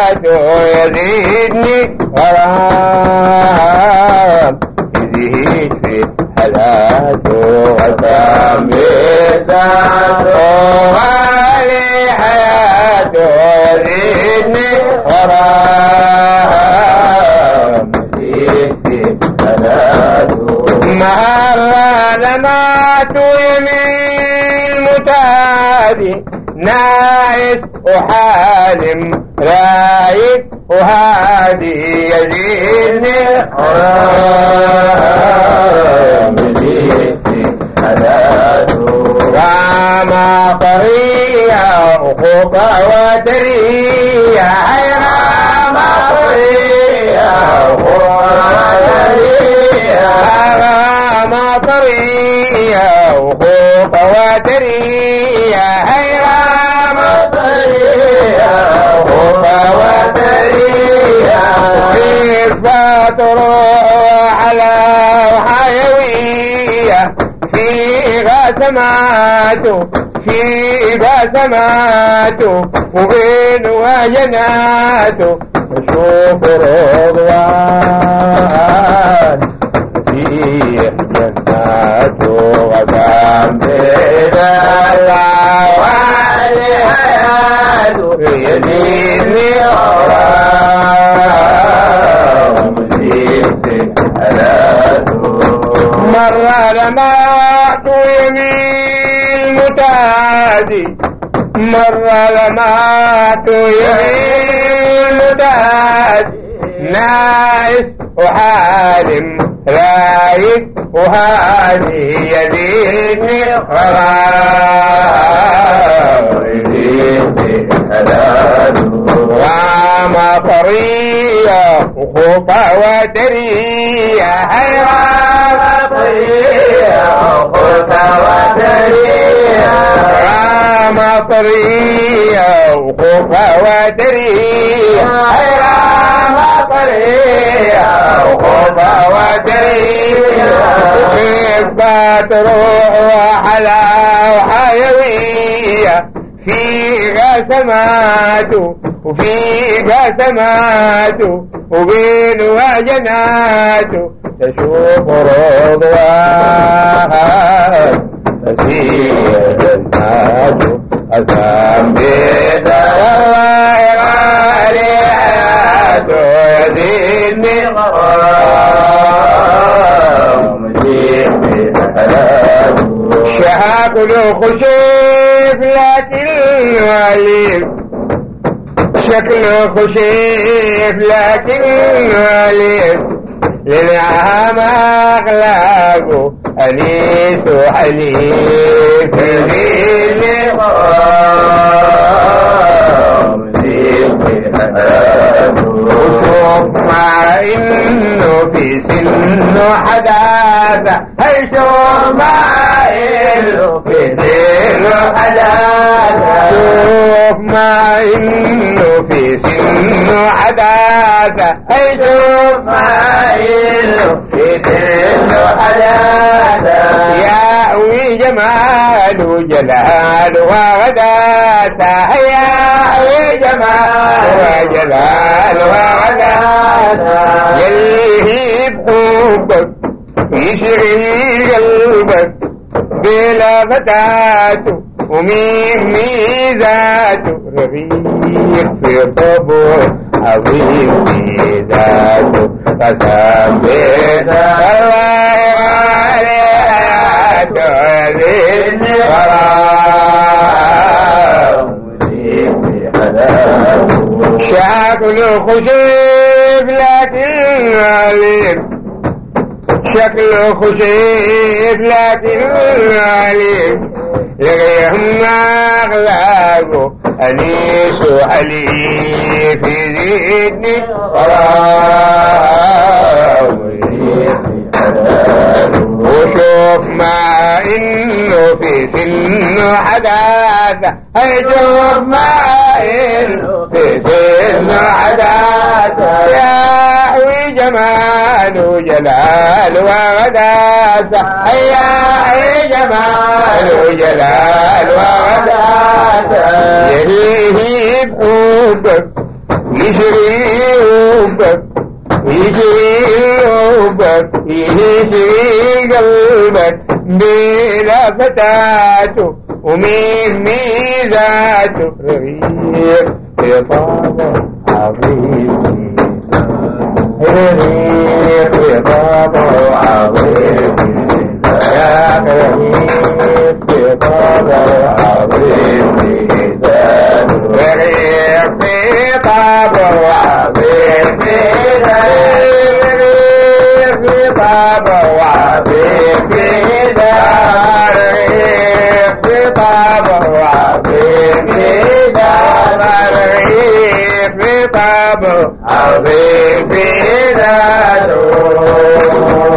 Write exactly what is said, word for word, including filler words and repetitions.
حياته يزيدني غرام يزيد في حياته غرام بذاته غالي حياته يزيدني غرام يزيد في حياته مهلا لمات يمين متادي ناعس وحالم رايد وهادي يزيدني حرام يزيد في حياته رام طريا وخطى ودريا هاي رام طريا وخطى ودريا رام طريا وخطى ودريا هاي رام طريا وخطى ودريا كيف تروح على وحيوية فيها سماته فيها سماته وبين وجناته نشوف رضوان فيه جناته غدام بيد الله وعلي حياته يزيدني غرام يزيد في حياته مرة لمعت يمين متادي مرة لمعت يمين متادي ناعس وحالم رايد وهادي يزيدني غرام يزيد في حياته رام طريا وخطى ودريا هاي رام طريا وخطى ودريا رام طريا وخطى ودريا هاي رام طريا وخطى ودريا كيف تروح على وحيوية فيها سماته وفيها سماته وبين وجناته تشوف رضوان فسيح جناته أسام بيت الله غالي حياته يزيدني غرام يزيد في حياته شهاب له خشيف لكن عليم شكله خشيف لكن عليم للعام أخلاقه أنيس وحليف يزيد غرام يزيد في حياته وشوف مع إنه في سنه حداثة هاي شوف مع إنه في سنه حداثة شوف مع إنه في سنه حداثة هاي شوف مع إنه في سنه حداثة يأوي جمال وجلال وغداثة يأوي جمال وجلال وغداثة يلهي بحبك يشغل قلبك بلا فتاته ومين ميزاته رغيف في طبع عظيم ميزاته قسم بيت الله غالي حياته يزيدني غرام يزيد في حياته شكله خشيف لكن عليم شكله خشيف لكن عليم لغيهم أخلاقه أنيس وحليف يزيدني غرام يزيد في حياته وشوف مع إنه في سنه حداثة هيشوف مع إنه في سنه حداثة يحوي جمال وجلال وغداثة يحوي جمال وجلال وغداثة يلهي بحبك يشري حبك يجري حبك يجري قلبك بلا فتاته ومين ميزاته رغيف خطابه عظيم رغيف خطابه عظيم يا رغيف خطابه عظيم رغيف خطابه عظيم خطابه وعظيم دار خطابه وعظيم دار خطابه عظيم دار